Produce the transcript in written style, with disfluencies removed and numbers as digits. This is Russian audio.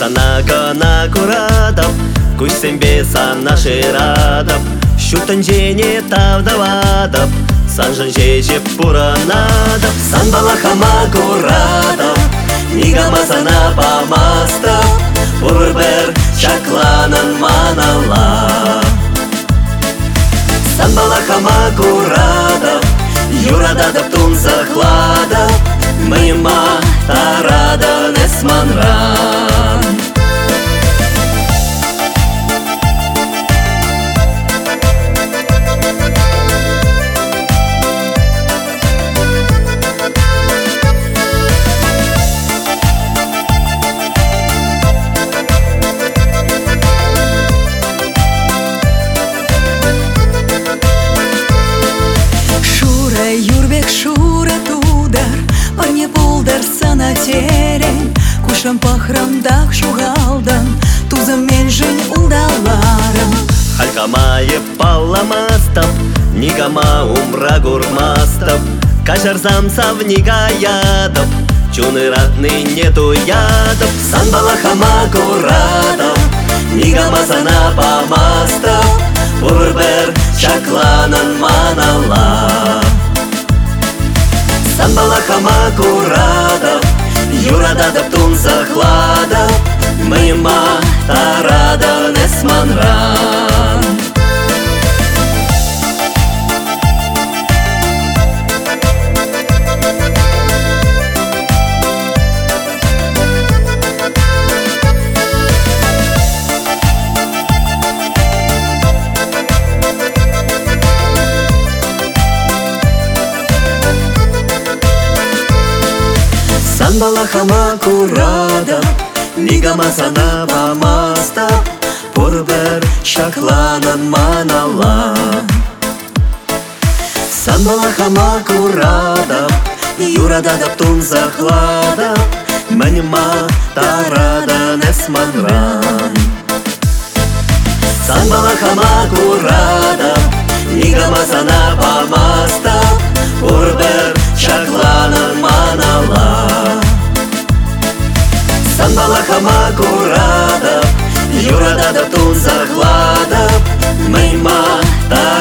Санагана курадап, куйсембе санаши радап, щутын жене тавдавадап, санжын жежеп пуранадап. Сан балахама курадап, нигама сана памастап, пурбер чакланан манала. Сан балахама курадап, юрададап тун захладап, мыйма тарадан эсманран. Юрбек шура тудар, парне пулдар сана терен, кушам пахрамдах шугалдан, тузам мен жын улдаларым. Халькамае палламастап, нигама умра гурмастап, кашарзам савнига ядап, чуны ратны нету ядап. Сан балахама курадап, нигама сана памастап, пурбер чакланан манала. Сан балахама курадап, юрададап тун захладап, мыйма тарадан эсманран. Сан балахама курадап, нигама сана памастап, пурбер чакланан манала. Сан балахама курадап, юрададап тун захладап, мыйма тарадан эсманран. Сан балахама курадап, нигама сана памастап, пурбер чакланан манала. Сан балахама курадап, юрададап тун захладап, мыйма